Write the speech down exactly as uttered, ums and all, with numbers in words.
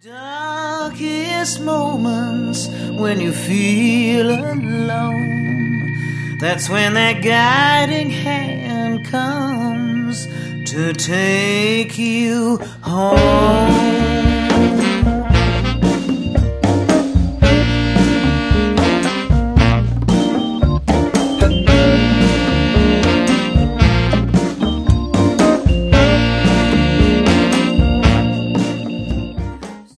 Darkest moments when you feel alone, that's when that guiding hand comes to take you home.